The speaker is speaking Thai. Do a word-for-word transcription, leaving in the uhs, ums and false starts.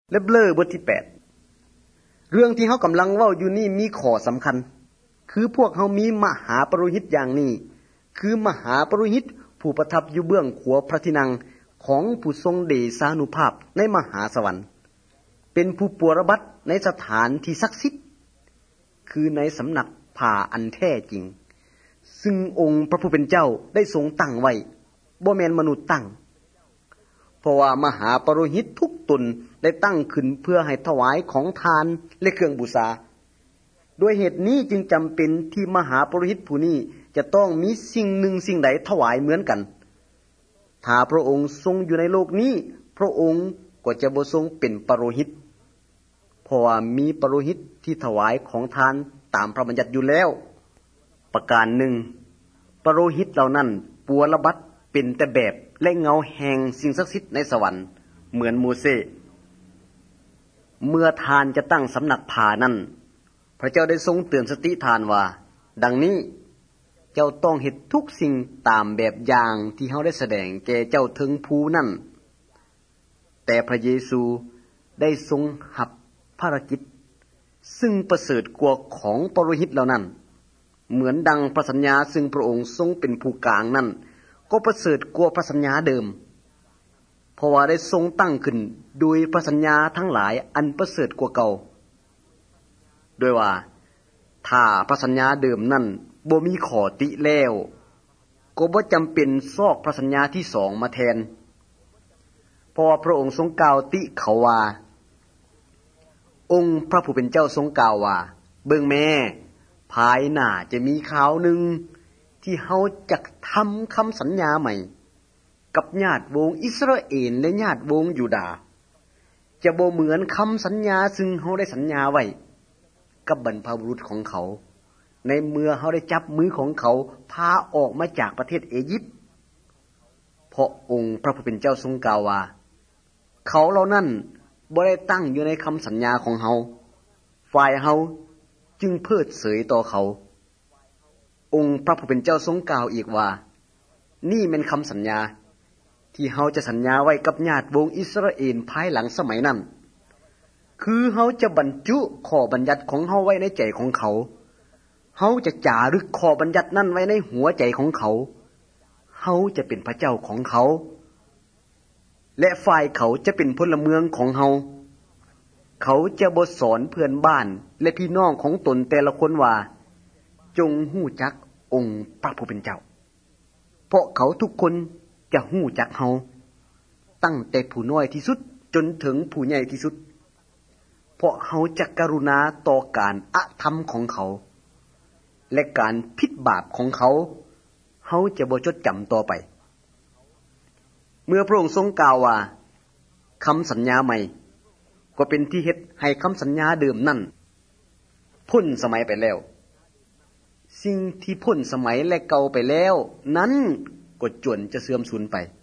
เล็บเลอบทที่แปดเรื่องที่เฮากำลังเว้าอยู่นี่มีข้อสำคัญคือพวกเฮามีมหาปรุหิตอย่างนี้คือมหาปรุหิตผู้ประทับอยู่เบื้องขวาพระที่นั่งของผู้ทรงเดชานุภาพในมหาสวรรค์เป็นผู้ปวารบัติในสถานที่ศักดิ์สิทธิ์คือในสำนักผ่าอันแท้จริงซึ่งองค์พระผู้เป็นเจ้าได้ทรงตั้งไว้บ่แม่นมนุษย์ตั้งเพราะว่ามหาปรุหิตทุกตนได้ตั้งขึ้นเพื่อให้ถวายของทานและเครื่องบูชาด้วยเหตุนี้จึงจำเป็นที่มหาปรุหิตผู้นี้จะต้องมีสิ่งหนึ่งสิ่งใดถวายเหมือนกันถ้าพระองค์ทรงอยู่ในโลกนี้พระองค์ก็จะบ่ทรงเป็นปรุหิตเพราะว่ามีปรุหิตที่ถวายของทานตามพระบัญญัติอยู่แล้วประการหนึ่งปรุหิตเหล่านั้นปวารบัติเป็นแต่แบบและเงาแห่งสิ่งศักดิ์สิทธิ์ในสวรรค์เหมือนโมเสสเมื่อทานจะตั้งสำนักผ่านั้นพระเจ้าได้ทรงเตือนสติทานว่าดังนี้เจ้าต้องเฮ็ดทุกสิ่งตามแบบอย่างที่เฮาได้แสดงแก่เจ้าถึงภูนั้นแต่พระเยซูได้ทรงรับภารกิจซึ่งประเสริฐกว่าของปรุหิตเหล่านั้นเหมือนดังพระสัญญาซึ่งพระองค์ทรงเป็นผู้กลางนั้นก็ประเสริฐกว่าพระสัญญาเดิมเพราะว่าได้ทรงตั้งขึ้นโดยพระสัญญาทั้งหลายอันประเสริฐกว่าเก่าด้วยว่าถ้าพระสัญญาเดิมนั้นบ่มีข้อติแล้วก็บ่จำเป็นซอกพระสัญญาที่สองมาแทนเพราะว่าพระองค์ทรงกล่าวติเขาว่าองค์พระผู้เป็นเจ้าทรงกล่าวว่าเบิ่งแม่ภายหน้าจะมีข่าวหนึ่งที่เฮาจักทำคำสัญญาใหม่กับญาติวงอิสราเอลและญาติวงยูดาห์จะบ่เหมือนคำสัญญาซึ่งเฮาได้สัญญาไว้กับบรรพบุรุษของเขาในเมื่อเฮาได้จับมือของเขาพาออกมาจากประเทศอียิปต์เพราะองค์พระผู้เป็นเจ้าทรงกล่าวว่าเขาเหล่านั้นบ่ได้ตั้งอยู่ในคำสัญญาของเฮาฝ่ายเฮาจึงเพิดเสยต่อเขาองค์พระผู้เป็นเจ้าทรงกล่าวอีกว่านี่เป็นคำสัญญาที่เฮาจะสัญญาไว้กับญาติวงอิสราเอลภายหลังสมัยนั้นคือเฮาจะบรรจุข้อบัญญัติของเฮาไว้ในใจของเขาเฮาจะจารึกข้อบัญญัตินั้นไว้ในหัวใจของเขาเฮาจะเป็นพระเจ้าของเขาและฝ่ายเขาจะเป็นพลเมืองของเฮาเขาจะบ่สอนเพื่อนบ้านและพี่น้องของตนแต่ละคนว่าจงฮู้จักองค์พระผู้เป็นเจ้าเพราะเขาทุกคนจะฮู้จักเฮาตั้งแต่ผู้น้อยที่สุดจนถึงผู้ใหญ่ที่สุดเพราะเฮาจะกรุณาต่อการอธรรมของเขาและการผิดบาปของเขาเฮาจะบ่จดจำต่อไปเมื่อพระองค์ทรงกล่าวว่าคำสัญญาใหม่ก็เป็นที่เฮ็ดให้คำสัญญาเดิมนั้นพ้นสมัยไปแล้วสิ่งที่พ้นสมัยและเก่าไปแล้วนั้นก็จวนจะเสื่อมสูญไป